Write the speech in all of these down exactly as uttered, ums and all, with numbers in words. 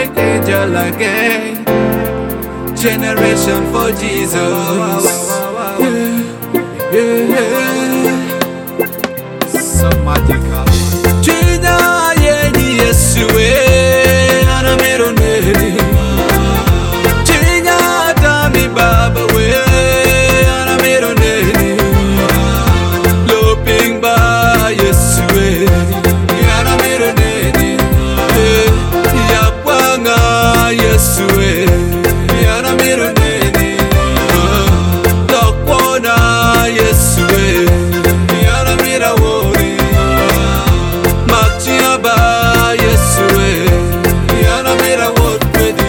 Mike Angel again. Generation for Jesus. Yeah, yeah. So magical. China yenye Yesu we anamero neni. China tami baba we anamero neni. Loping ba Yesu we anamero neni. Yapwanga Yesu we anamero neni. Dokwana Yesu we anamira wori. Makchiaba Yesu we anamira wori.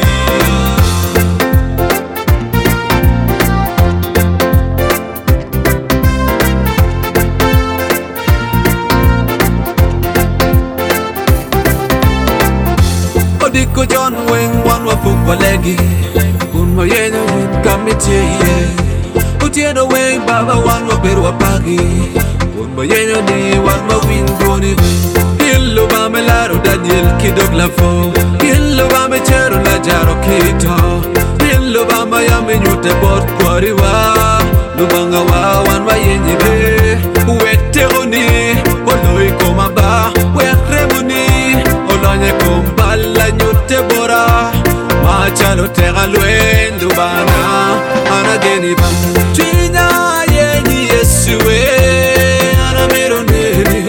Odiko John Wing one wa fukwalegi. Unmo yeno yin kamitiye. Utieno Wing baba one wa beru apagi. Unmo yeno ni one wa windoni. Illo ba me laro Daniel kidog la fo. Illo ba me chero la jaro kita. Illo ba ma ya me nyute bort kwari wa. Lubanga wa one wa yenye be. Wete oni oloi koma ba. Wekre muni olonye kombala nyute bora. Machalo tega luendo bana anageni ba. China yenye Yesu we anamero neni.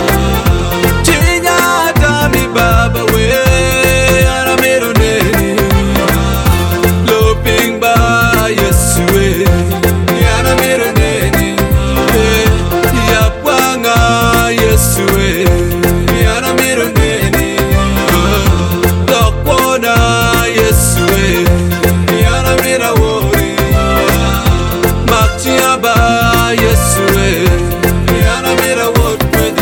China tami baba we anamero neni. Loping ba Yesu we anamero neni. Yapwanga Yesu we anamero neni. Dokwana Yesu we anamira wori. Makchiaba Yesu we anamira wori.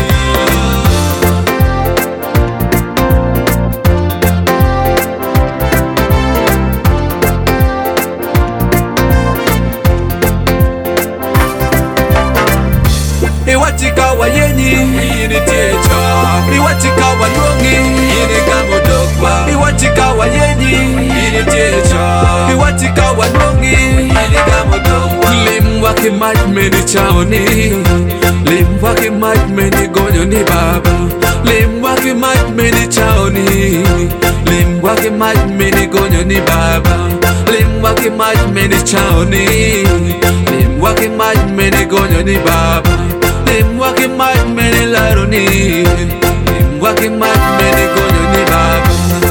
Iwatika wa yenyi yini techa. Iwatika wa longi yini gamodokwa. Iwatika wa yenyi yini techa. Iwatika wa longi yini gamodokwa. Limwa ki majmeni chaoni. Limwa ki majmeni gonyo ni baba. Limwa ki majmeni chaoni. Limwa ki majmeni gonyo ni baba. Limwa ki majmeni chaoni. Limwa ki majmeni gonyo ni baba. Limwa ki majmeni laroni. Limwa ki majmeni gonyo ni baba.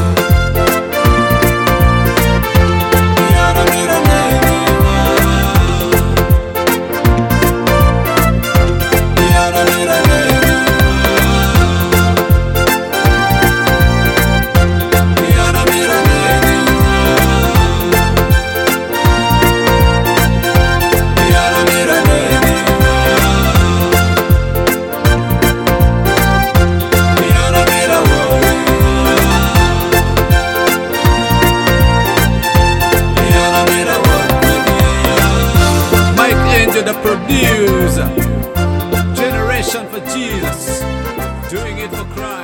The producer, Generation for Jesus, doing it for Christ.